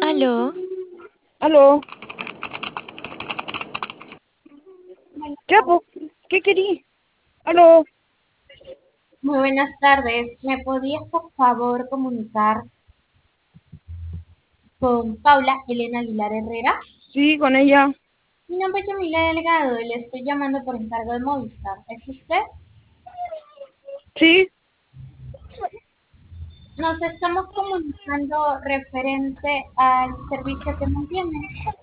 Aló, Aló, buenas ya, tardes. po, ¿qué querí? Aló, Muy buenas tardes. ¿Me podías por favor comunicar con Paula Elena Aguilar Herrera? sí, con ella, Mi nombre es Yamila Delgado y le estoy llamando por encargo de Movistar. ¿Es usted? sí, Nos estamos comunicando referente al servicio que mantiene.